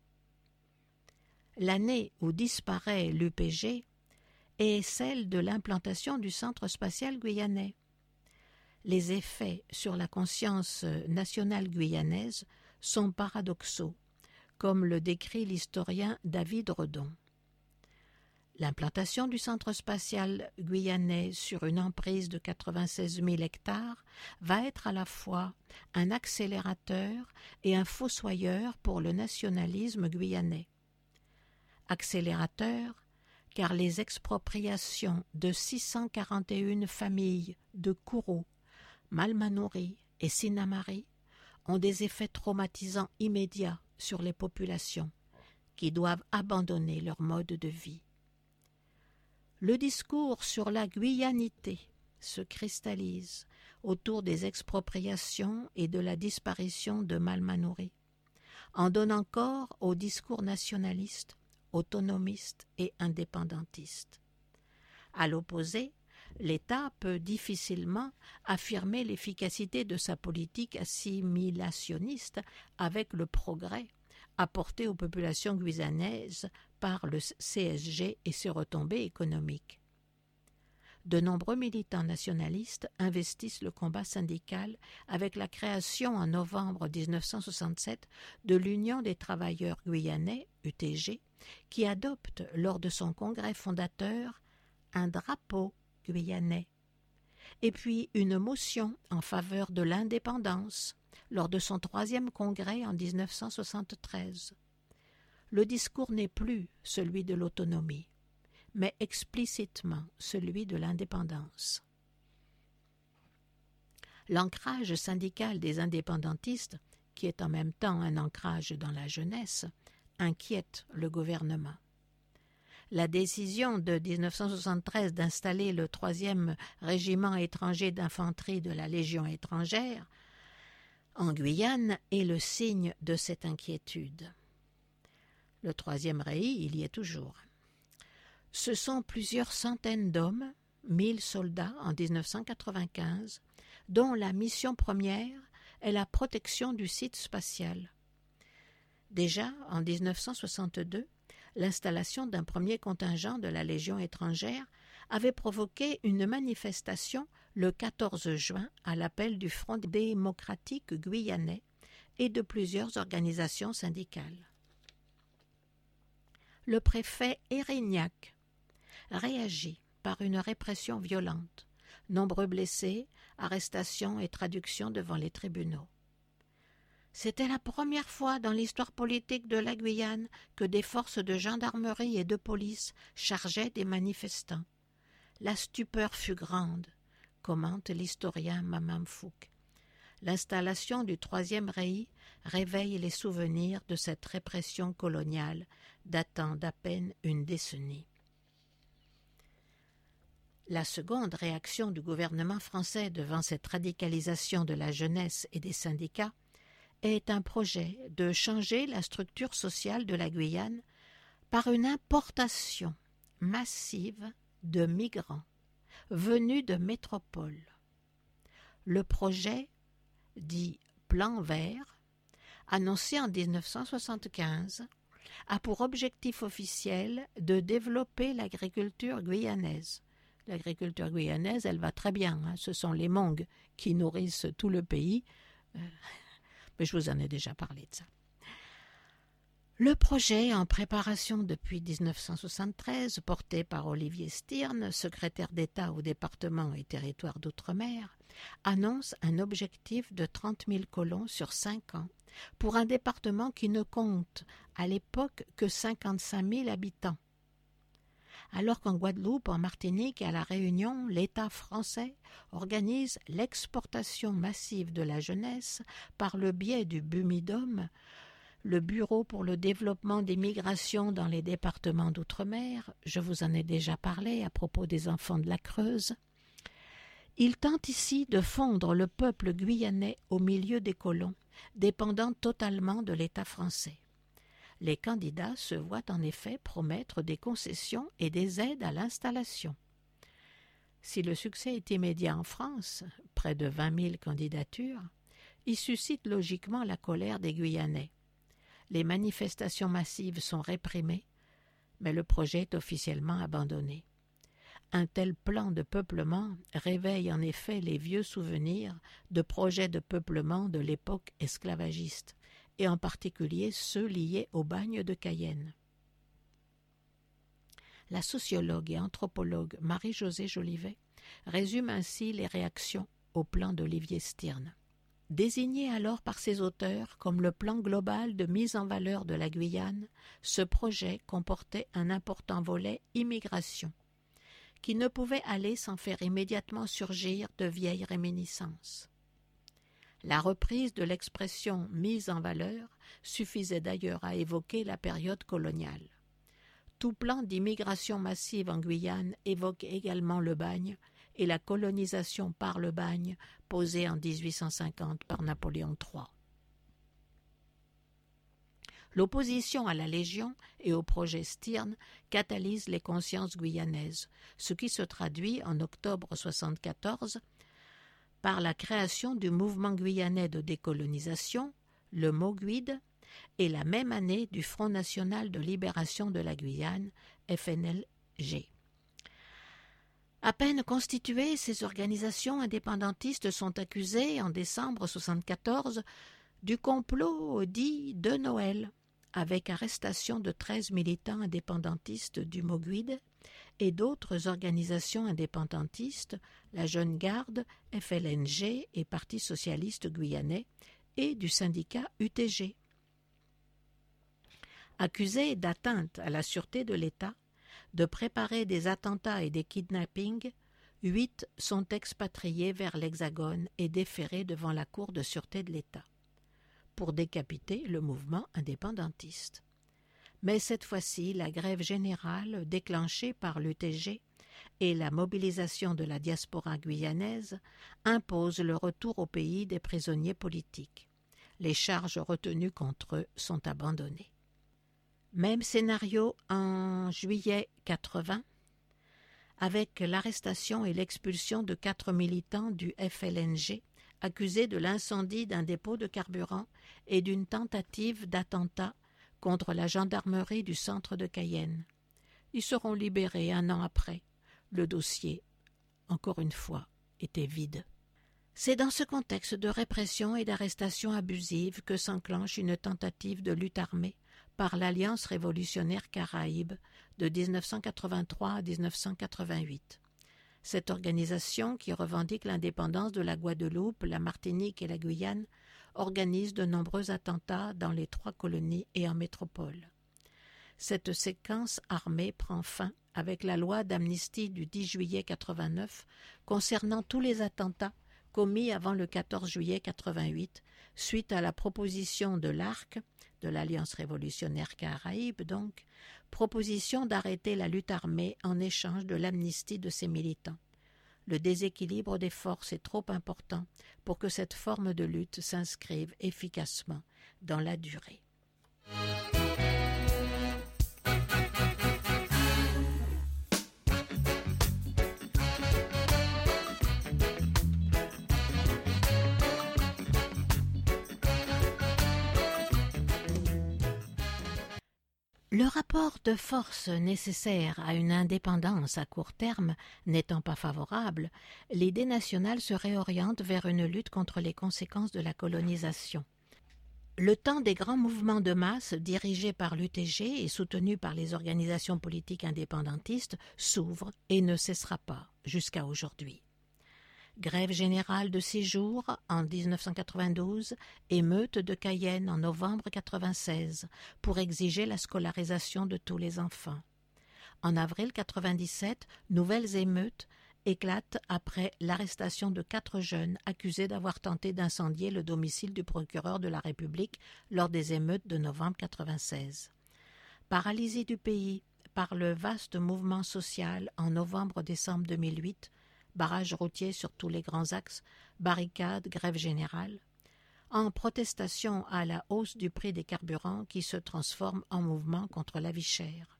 Speaker 1: L'année où disparaît l'U P G est celle de l'implantation du Centre spatial guyanais. Les effets sur la conscience nationale guyanaise sont paradoxaux, comme le décrit l'historien David Redon. L'implantation du Centre spatial guyanais sur une emprise de quatre-vingt-seize mille hectares va être à la fois un accélérateur et un fossoyeur pour le nationalisme guyanais. Accélérateur, car les expropriations de six cent quarante et une familles de Kourou, Malmanouri et Sinamari ont des effets traumatisants immédiats sur les populations qui doivent abandonner leur mode de vie. Le discours sur la guyanité se cristallise autour des expropriations et de la disparition de Malmanouri, en donnant corps au discours nationaliste autonomiste et indépendantiste. À l'opposé, l'État peut difficilement affirmer l'efficacité de sa politique assimilationniste avec le progrès apporté aux populations guyanaises par le C S G et ses retombées économiques. De nombreux militants nationalistes investissent le combat syndical avec la création en novembre dix-neuf cent soixante-sept de l'Union des travailleurs guyanais, U T G, qui adopte lors de son congrès fondateur un drapeau guyanais, et puis une motion en faveur de l'indépendance lors de son troisième congrès en dix-neuf cent soixante-treize. Le discours n'est plus celui de l'autonomie, mais explicitement celui de l'indépendance. L'ancrage syndical des indépendantistes, qui est en même temps un ancrage dans la jeunesse, inquiète le gouvernement. La décision de dix-neuf cent soixante-treize d'installer le troisième régiment étranger d'infanterie de la Légion étrangère en Guyane est le signe de cette inquiétude. Le troisième régiment, il y est toujours. Ce sont plusieurs centaines d'hommes, mille soldats en dix-neuf cent quatre-vingt-quinze, dont la mission première est la protection du site spatial. Déjà, en dix-neuf cent soixante-deux, l'installation d'un premier contingent de la Légion étrangère avait provoqué une manifestation le quatorze juin à l'appel du Front démocratique guyanais et de plusieurs organisations syndicales. Le préfet Érignac réagit par une répression violente, nombreux blessés, arrestations et traductions devant les tribunaux. C'était la première fois dans l'histoire politique de la Guyane que des forces de gendarmerie et de police chargeaient des manifestants. La stupeur fut grande, commente l'historien Mamam Fouque. L'installation du troisième régiment réveille les souvenirs de cette répression coloniale datant d'à peine une décennie. La seconde réaction du gouvernement français devant cette radicalisation de la jeunesse et des syndicats est un projet de changer la structure sociale de la Guyane par une importation massive de migrants venus de métropoles. Le projet, dit Plan vert, annoncé en dix-neuf cent soixante-quinze, a pour objectif officiel de développer l'agriculture guyanaise. L'agriculture guyanaise, elle va très bien, hein. Ce sont les Hmongs qui nourrissent tout le pays. Euh, mais je vous en ai déjà parlé de ça. Le projet, en préparation depuis dix-neuf cent soixante-treize, porté par Olivier Stirn, secrétaire d'État au département et territoire d'outre-mer, annonce un objectif de trente mille colons sur cinq ans pour un département qui ne compte à l'époque que cinquante-cinq mille habitants. Alors qu'en Guadeloupe, en Martinique et à La Réunion, l'État français organise l'exportation massive de la jeunesse par le biais du BUMIDOM, le Bureau pour le développement des migrations dans les départements d'outre-mer, je vous en ai déjà parlé à propos des enfants de la Creuse. Il tente ici de fondre le peuple guyanais au milieu des colons, dépendant totalement de l'État français. Les candidats se voient en effet promettre des concessions et des aides à l'installation. Si le succès est immédiat en France, près de vingt mille candidatures, il suscite logiquement la colère des Guyanais. Les manifestations massives sont réprimées, mais le projet est officiellement abandonné. Un tel plan de peuplement réveille en effet les vieux souvenirs de projets de peuplement de l'époque esclavagiste, et en particulier ceux liés au bagne de Cayenne. La sociologue et anthropologue Marie-Josée Jolivet résume ainsi les réactions au plan d'Olivier Stirn. Désigné alors par ses auteurs comme le plan global de mise en valeur de la Guyane, ce projet comportait un important volet immigration, qui ne pouvait aller sans faire immédiatement surgir de vieilles réminiscences. La reprise de l'expression « mise en valeur » suffisait d'ailleurs à évoquer la période coloniale. Tout plan d'immigration massive en Guyane évoque également le bagne et la colonisation par le bagne posée en dix-huit cent cinquante par Napoléon trois. L'opposition à la Légion et au projet Stirn catalyse les consciences guyanaises, ce qui se traduit en octobre soixante-quatorze par la création du mouvement guyanais de décolonisation, le MOGUID, et la même année du Front national de libération de la Guyane, F N L G. À peine constituées, ces organisations indépendantistes sont accusées en décembre soixante-quatorze du complot dit de Noël, avec arrestation de treize militants indépendantistes du MOGUID et d'autres organisations indépendantistes, la Jeune Garde, F L N G et Parti socialiste guyanais, et du syndicat U T G. Accusés d'atteinte à la sûreté de l'État, de préparer des attentats et des kidnappings, huit sont expatriés vers l'Hexagone et déférés devant la Cour de sûreté de l'État, pour décapiter le mouvement indépendantiste. Mais cette fois-ci, la grève générale déclenchée par l'U T G et la mobilisation de la diaspora guyanaise imposent le retour au pays des prisonniers politiques. Les charges retenues contre eux sont abandonnées. Même scénario en juillet quatre-vingts, avec l'arrestation et l'expulsion de quatre militants du F L N G accusés de l'incendie d'un dépôt de carburant et d'une tentative d'attentat contre la gendarmerie du centre de Cayenne. Ils seront libérés un an après. Le dossier, encore une fois, était vide. C'est dans ce contexte de répression et d'arrestation abusive que s'enclenche une tentative de lutte armée par l'Alliance révolutionnaire caraïbe de dix-neuf cent quatre-vingt-trois à dix-neuf cent quatre-vingt-huit. Cette organisation, qui revendique l'indépendance de la Guadeloupe, la Martinique et la Guyane, organise de nombreux attentats dans les trois colonies et en métropole. Cette séquence armée prend fin avec la loi d'amnistie du dix juillet quatre-vingt-neuf concernant tous les attentats commis avant le quatorze juillet quatre-vingt-huit, suite à la proposition de l'A R C, de l'Alliance révolutionnaire caraïbe donc, proposition d'arrêter la lutte armée en échange de l'amnistie de ses militants. Le déséquilibre des forces est trop important pour que cette forme de lutte s'inscrive efficacement dans la durée. Le rapport de force nécessaire à une indépendance à court terme n'étant pas favorable, l'idée nationale se réoriente vers une lutte contre les conséquences de la colonisation. Le temps des grands mouvements de masse dirigés par l'U T G et soutenus par les organisations politiques indépendantistes s'ouvre et ne cessera pas jusqu'à aujourd'hui. Grève générale de six jours en dix-neuf cent quatre-vingt-douze, émeute de Cayenne en novembre quatre-vingt-seize pour exiger la scolarisation de tous les enfants. En avril quatre-vingt-dix-sept, nouvelles émeutes éclatent après l'arrestation de quatre jeunes accusés d'avoir tenté d'incendier le domicile du procureur de la République lors des émeutes de novembre quatre-vingt-seize. Paralysie du pays par le vaste mouvement social en novembre-décembre deux mille huit, barrages routiers sur tous les grands axes, barricades, grève générale, en protestation à la hausse du prix des carburants qui se transforme en mouvement contre la vie chère.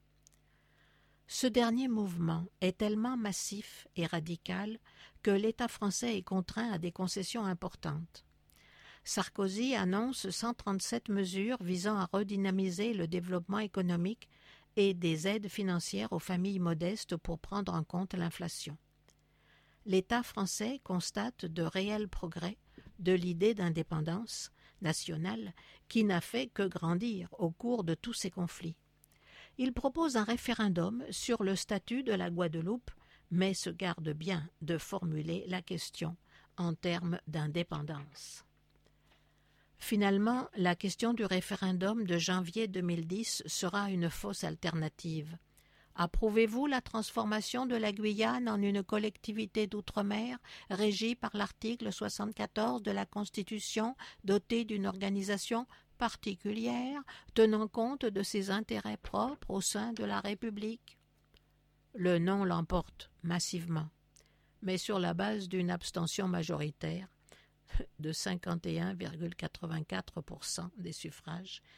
Speaker 1: Ce dernier mouvement est tellement massif et radical que l'État français est contraint à des concessions importantes. Sarkozy annonce cent trente-sept mesures visant à redynamiser le développement économique et des aides financières aux familles modestes pour prendre en compte l'inflation. L'État français constate de réels progrès de l'idée d'indépendance nationale qui n'a fait que grandir au cours de tous ces conflits. Il propose un référendum sur le statut de la Guadeloupe, mais se garde bien de formuler la question en termes d'indépendance. Finalement, la question du référendum de janvier deux mille dix sera une fausse alternative. Approuvez-vous la transformation de la Guyane en une collectivité d'outre-mer régie par l'article soixante-quatorze de la Constitution, dotée d'une organisation particulière tenant compte de ses intérêts propres au sein de la République? Le non l'emporte massivement, mais sur la base d'une abstention majoritaire de cinquante et un virgule quatre-vingt-quatre pour cent des suffrages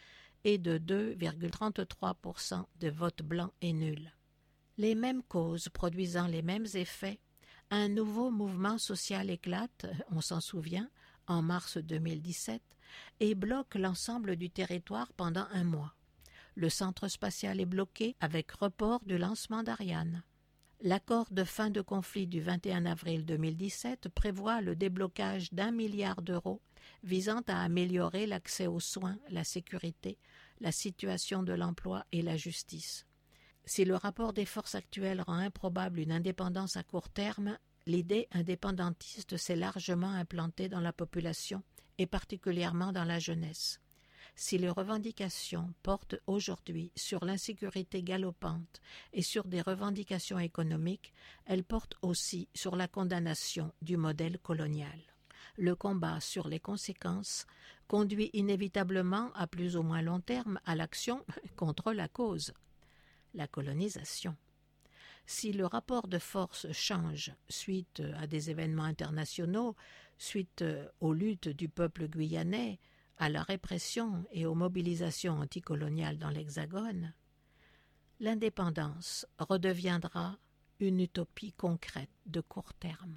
Speaker 1: et de deux virgule trente-trois pour cent de votes blancs et nuls. Les mêmes causes produisant les mêmes effets, un nouveau mouvement social éclate, on s'en souvient, en mars deux mille dix-sept, et bloque l'ensemble du territoire pendant un mois. Le centre spatial est bloqué avec report du lancement d'Ariane. L'accord de fin de conflit du vingt et un avril deux mille dix-sept prévoit le déblocage d'un milliard d'euros visant à améliorer l'accès aux soins, la sécurité, la situation de l'emploi et la justice. Si le rapport des forces actuelles rend improbable une indépendance à court terme, l'idée indépendantiste s'est largement implantée dans la population et particulièrement dans la jeunesse. Si les revendications portent aujourd'hui sur l'insécurité galopante et sur des revendications économiques, elles portent aussi sur la condamnation du modèle colonial. Le combat sur les conséquences conduit inévitablement, à plus ou moins long terme, à l'action contre la cause, la colonisation. Si le rapport de force change suite à des événements internationaux, suite aux luttes du peuple guyanais, à la répression et aux mobilisations anticoloniales dans l'Hexagone, l'indépendance redeviendra une utopie concrète de court terme.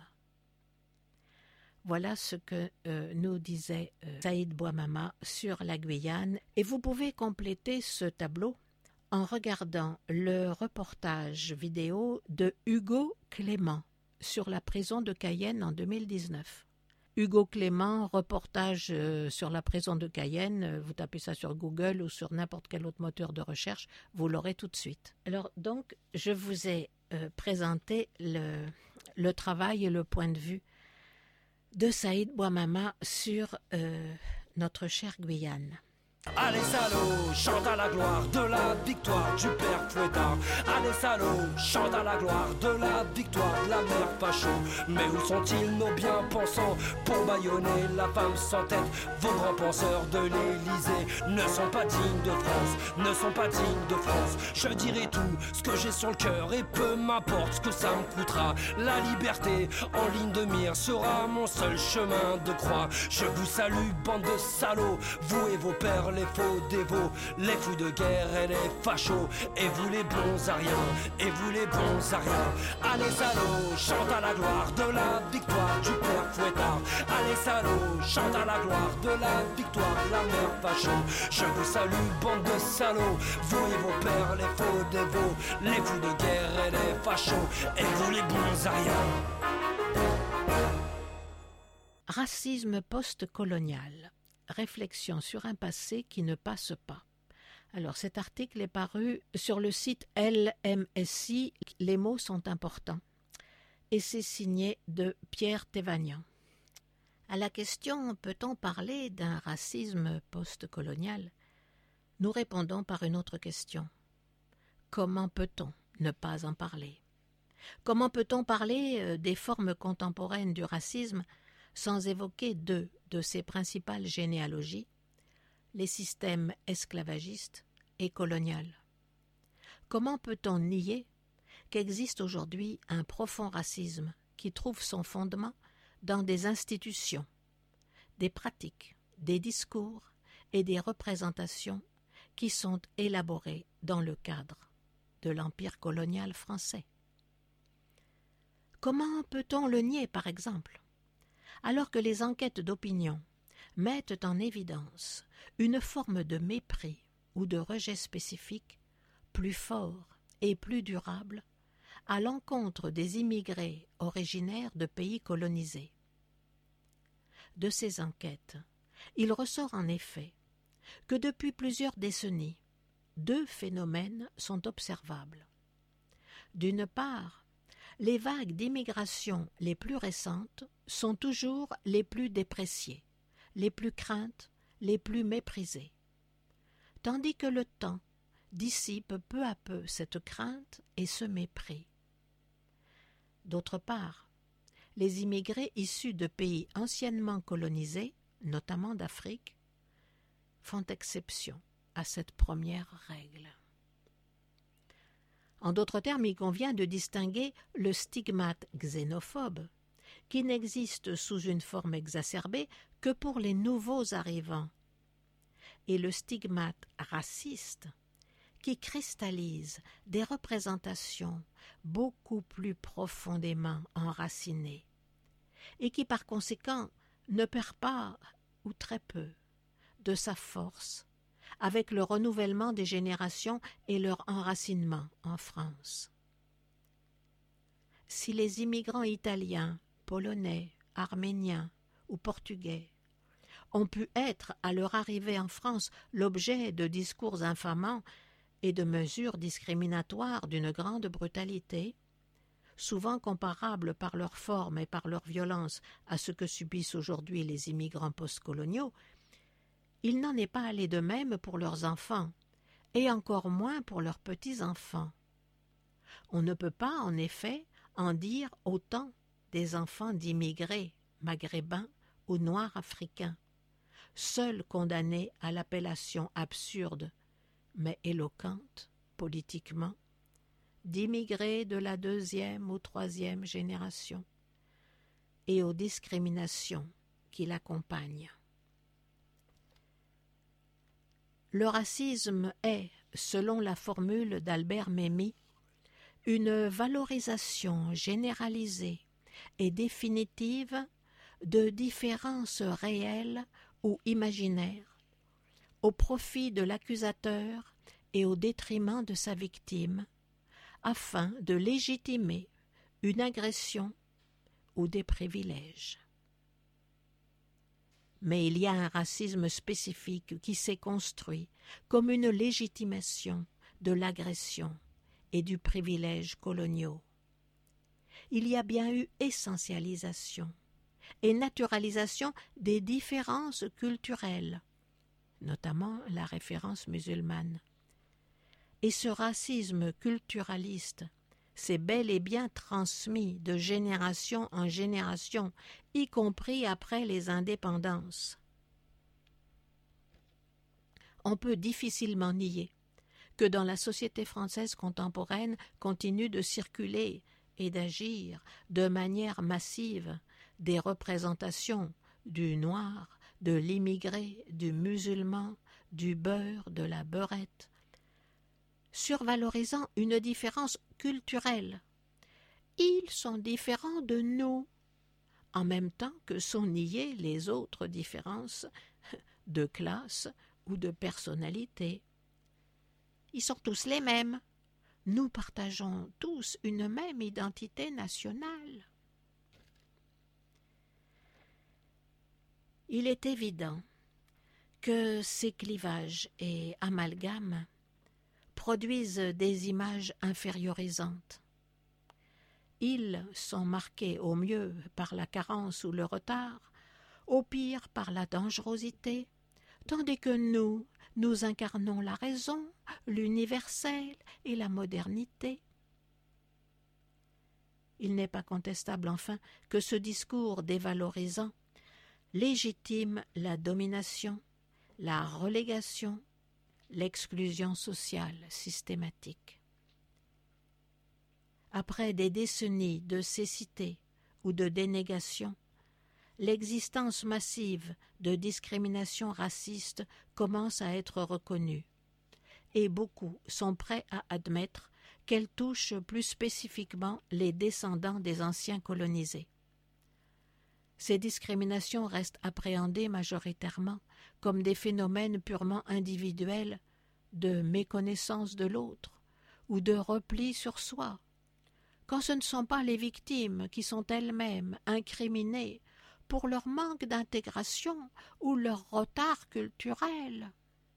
Speaker 1: Voilà ce que euh, nous disait euh, Saïd Bouamama sur la Guyane, et vous pouvez compléter ce tableau en regardant le reportage vidéo de Hugo Clément sur la prison de Cayenne en deux mille dix-neuf. Hugo Clément, reportage euh, sur la prison de Cayenne, euh, vous tapez ça sur Google ou sur n'importe quel autre moteur de recherche, vous l'aurez tout de suite. Alors donc, je vous ai euh, présenté le, le travail et le point de vue de Saïd Bouamama sur euh, notre chère Guyane.
Speaker 3: Allez salauds, chante à la gloire de la victoire du père Fouettard. Allez salauds, chante à la gloire de la victoire de la mère facho. Mais où sont-ils nos bien-pensants pour bâillonner la femme sans tête? Vos grands penseurs de l'Élysée ne sont pas dignes de France, ne sont pas dignes de France. Je dirai tout ce que j'ai sur le cœur et peu m'importe ce que ça me coûtera. La liberté en ligne de mire sera mon seul chemin de croix. Je vous salue, bande de salauds, vous et vos pères les faux dévots, les fous de guerre et les fachos, et vous les bons ariens, et vous les bons ariens. Allez salauds, chante à la gloire de la victoire du père Fouettard. Allez salauds, chante à la gloire de la victoire de la mère facho. Je vous salue, bande de salauds, vous et vos pères les faux dévots, les fous de guerre et les fachos, et vous les bons ariens.
Speaker 1: Racisme post-colonial. Réflexion sur un passé qui ne passe pas. Alors cet article est paru sur le site L M S I, les mots sont importants, et c'est signé de Pierre Thévagnan. À la question « Peut-on parler d'un racisme post-colonial ?» nous répondons par une autre question. Comment peut-on ne pas en parler? Comment peut-on parler des formes contemporaines du racisme sans évoquer deux de ses principales généalogies, les systèmes esclavagistes et coloniaux? Comment peut-on nier qu'existe aujourd'hui un profond racisme qui trouve son fondement dans des institutions, des pratiques, des discours et des représentations qui sont élaborées dans le cadre de l'empire colonial français? Comment peut-on le nier, par exemple, alors que les enquêtes d'opinion mettent en évidence une forme de mépris ou de rejet spécifique plus fort et plus durable à l'encontre des immigrés originaires de pays colonisés? De ces enquêtes, il ressort en effet que depuis plusieurs décennies, deux phénomènes sont observables. D'une part, les vagues d'immigration les plus récentes sont toujours les plus dépréciées, les plus craintes, les plus méprisées, tandis que le temps dissipe peu à peu cette crainte et ce mépris. D'autre part, les immigrés issus de pays anciennement colonisés, notamment d'Afrique, font exception à cette première règle. En d'autres termes, il convient de distinguer le stigmate xénophobe, qui n'existe sous une forme exacerbée que pour les nouveaux arrivants, et le stigmate raciste qui cristallise des représentations beaucoup plus profondément enracinées et qui par conséquent ne perd pas, ou très peu, de sa force avec le renouvellement des générations et leur enracinement en France. Si les immigrants italiens, polonais, arméniens ou portugais ont pu être, à leur arrivée en France, l'objet de discours infamants et de mesures discriminatoires d'une grande brutalité, souvent comparables par leur forme et par leur violence à ce que subissent aujourd'hui les immigrants postcoloniaux, il n'en est pas allé de même pour leurs enfants, et encore moins pour leurs petits-enfants. On ne peut pas, en effet, en dire autant des enfants d'immigrés maghrébins ou noirs africains, seuls condamnés à l'appellation absurde, mais éloquente, politiquement, d'immigrés de la deuxième ou troisième génération, et aux discriminations qui l'accompagnent. Le racisme est, selon la formule d'Albert Memmi, une valorisation généralisée et définitive de différences réelles ou imaginaires, au profit de l'accusateur et au détriment de sa victime, afin de légitimer une agression ou des privilèges. Mais il y a un racisme spécifique qui s'est construit comme une légitimation de l'agression et du privilège coloniaux. Il y a bien eu essentialisation et naturalisation des différences culturelles, notamment la référence musulmane. Et ce racisme culturaliste s'est bel et bien transmis de génération en génération, y compris après les indépendances. On peut difficilement nier que dans la société française contemporaine continuent de circuler et d'agir de manière massive des représentations du noir, de l'immigré, du musulman, du beurre, de la beurrette, survalorisant une différence culturelle. Ils sont différents de nous, en même temps que sont niées les autres différences de classe ou de personnalité. Ils sont tous les mêmes. Nous partageons tous une même identité nationale. Il est évident que ces clivages et amalgames produisent des images infériorisantes. Ils sont marqués au mieux par la carence ou le retard, au pire par la dangerosité, tandis que nous, nous incarnons la raison, l'universel et la modernité. Il n'est pas contestable enfin que ce discours dévalorisant légitime la domination, la relégation, l'exclusion sociale systématique. Après des décennies de cécité ou de dénégation, l'existence massive de discriminations racistes commence à être reconnue, et beaucoup sont prêts à admettre qu'elle touche plus spécifiquement les descendants des anciens colonisés. Ces discriminations restent appréhendées majoritairement comme des phénomènes purement individuels de méconnaissance de l'autre ou de repli sur soi, quand ce ne sont pas les victimes qui sont elles-mêmes incriminées pour leur manque d'intégration ou leur retard culturel.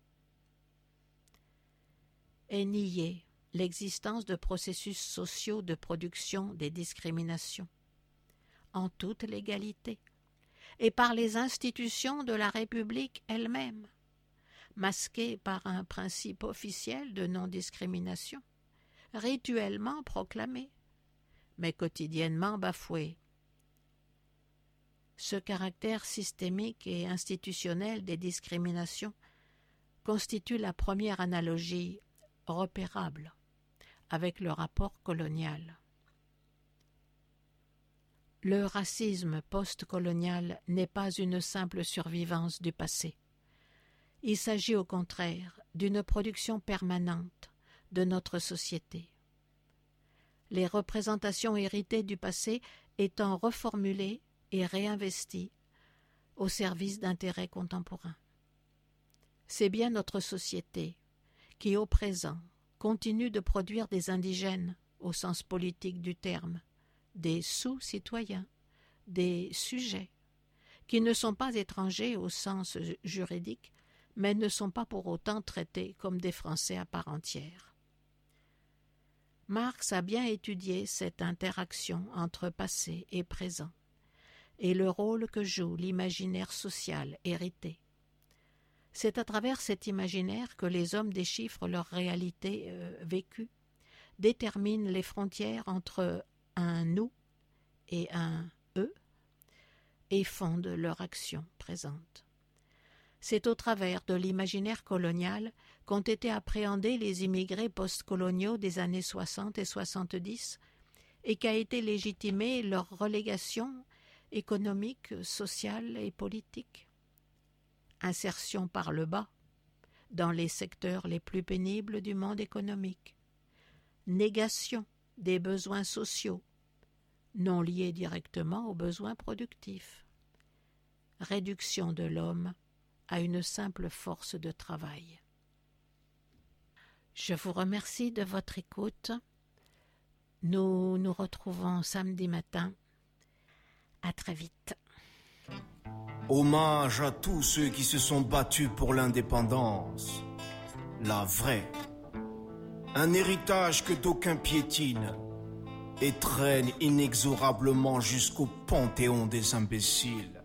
Speaker 1: Est niée l'existence de processus sociaux de production des discriminations, en toute légalité, et par les institutions de la République elle-même, masquées par un principe officiel de non-discrimination, rituellement proclamé, mais quotidiennement bafoué. Ce caractère systémique et institutionnel des discriminations constitue la première analogie repérable avec le rapport colonial. Le racisme post-colonial n'est pas une simple survivance du passé. Il s'agit au contraire d'une production permanente de notre société. Les représentations héritées du passé étant reformulées et réinvesties au service d'intérêts contemporains. C'est bien notre société qui, au présent, continue de produire des indigènes au sens politique du terme, des sous-citoyens, des sujets, qui ne sont pas étrangers au sens juridique, mais ne sont pas pour autant traités comme des Français à part entière. Marx a bien étudié cette interaction entre passé et présent, et le rôle que joue l'imaginaire social hérité. C'est à travers cet imaginaire que les hommes déchiffrent leur réalité euh, vécue, déterminent les frontières entre un « nous » et un « eux » et fondent leur action présente. C'est au travers de l'imaginaire colonial qu'ont été appréhendés les immigrés postcoloniaux des années soixante et soixante-dix et qu'a été légitimée leur relégation économique, sociale et politique. Insertion par le bas, dans les secteurs les plus pénibles du monde économique. Négation des besoins sociaux, non liés directement aux besoins productifs. Réduction de l'homme à une simple force de travail. Je vous remercie de votre écoute. Nous nous retrouvons samedi matin. À très vite.
Speaker 2: Hommage à tous ceux qui se sont battus pour l'indépendance, la vraie. Un héritage que d'aucuns piétinent et traîne inexorablement jusqu'au panthéon des imbéciles.